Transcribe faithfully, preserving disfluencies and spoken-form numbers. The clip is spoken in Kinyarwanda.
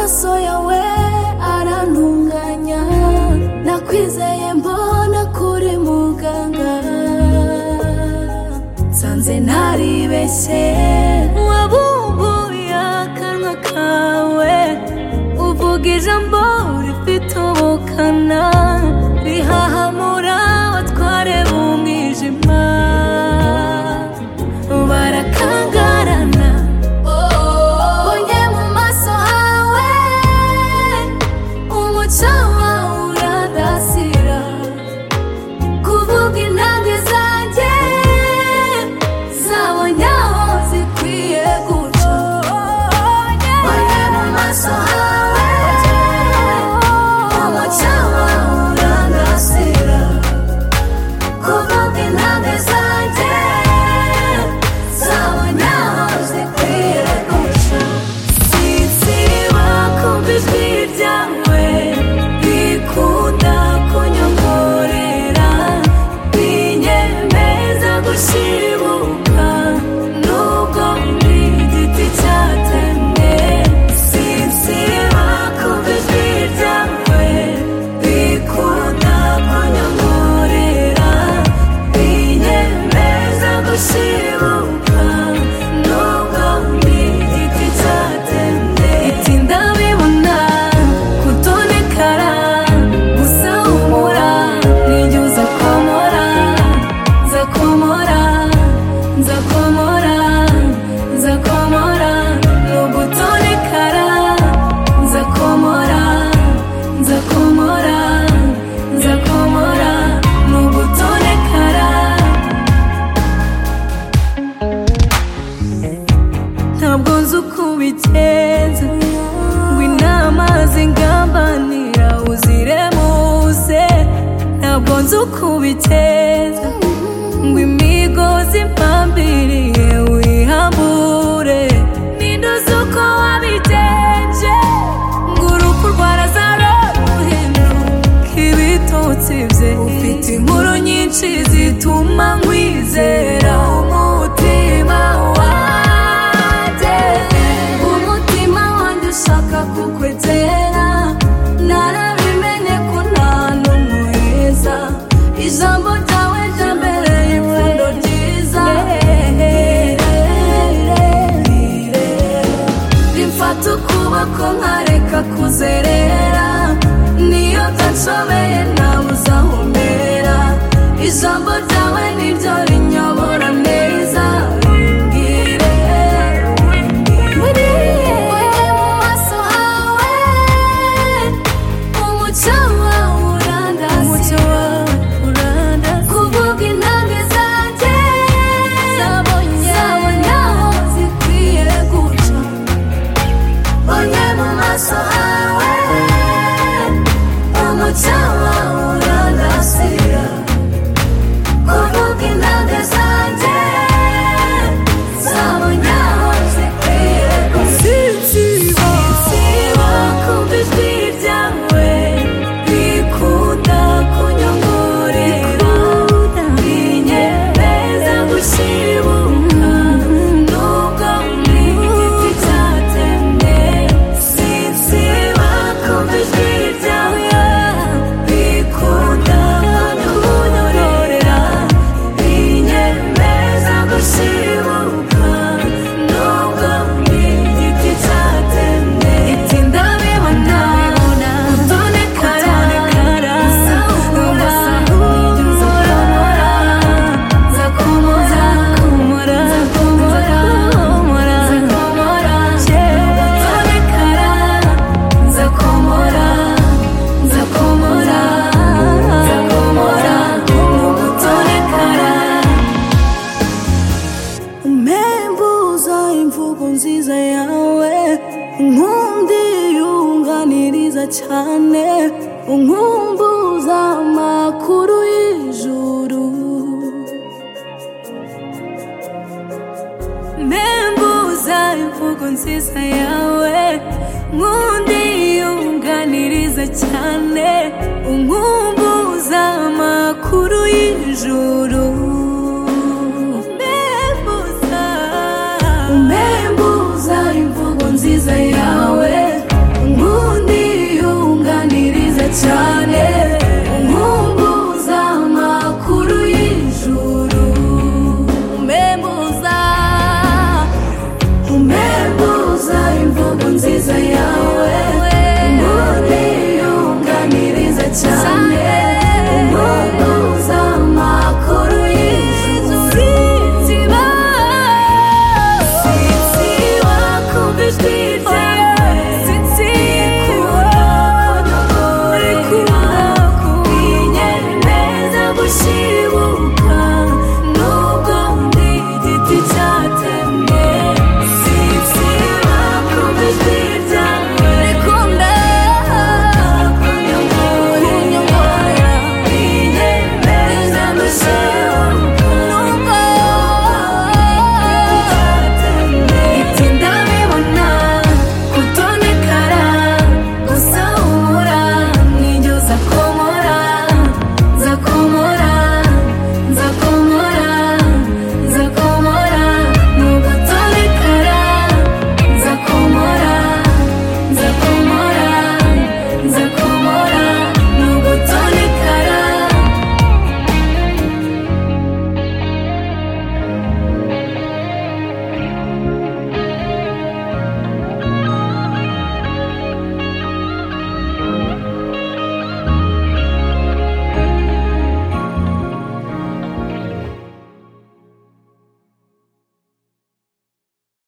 amaso yawe arantunganya, nakwizeye mbona kuri muganga, nsanze naribeshye. Wabumbuye akanwa kawe uvuga ijambo rifite ubukana, rihahamura abatware b'umwijima, barakangarana. Mbonye mu maso hawe umucyo wawe urandasira, kuvuga intambwe zanjye zabonye aho zikwiye guca. Mbonye mu maso hawe umucyo wawe urandasira, kuvuga intambwe zanjye zabonye aho zikwiye guca. Sinsiba kumva ijwi ryawe rikunda kunyongorera, binyemeza gushibuka nubwo ndi igiti cyatemwe. Sinsiba kumva ijwi ryawe rikunda kunyongorera, binyemeza gushibuka nubwo ndi igiti cyatemwe. Iti ndabibona kutonekara, gusa humura nijye uza komora, nza komora, nza komora, nza komora. Nubwo utonekara nza komora, nza komora, nza komora. Nubwo utonekara ntabwo nzi uko ubigenza, ngo inama zingambanira uziremuze. Ntabwo nzi uko ubigenza, ngo imigozi impambiriye wihambure. Ninde uzi uko wabigenje, ngo urupfu rwarazara ruhinduka ibitotsi bye. Ufite inkuru nyinshi zituma nkwizera, umutima wanjye, umutima wanjye ushaka kukwegera. Narabimenye ko nta n'umuheza, ijambo ryawe ryambereye ipfundo ryiza. Rimfata ukuboko nkareka kuzerera, niyo byanshobeye nabuze aho mbera. Ijambo ryawe niryo rinyobora neza, rimbwire. Mbonye mu maso hawe umucyo wawe urandasira, kuvuga intambwe zanjye zabonye aho zikwiye guca. Mbonye mu maso hawe umucyo wawe urandasira, kuvuga intambwe zanjye zabonye aho zikwiye guca. Sinsiba kumva ijwi ryawe rikunda kunyongorera, binyemeza gushibuka nubwo ndi igiti cyatemwe. Sinsiba kumva ijwi ryawe rikunda kunyongorera, binyemeza gushibuka nubwo ndi igiti cyatemwe. Iti ndabibona kutonekara, gusa humura nijye uza komora, nza komora, nza komora, nza komora. Kutonekara nza komora, nza komora, nza komora. Kutonekara umembuza imvugo nziza yawe, inkundi yunganiriza cyane, unkumbuza amakuru y'ijuru. Membuza imvugo nziza yawe, nkundi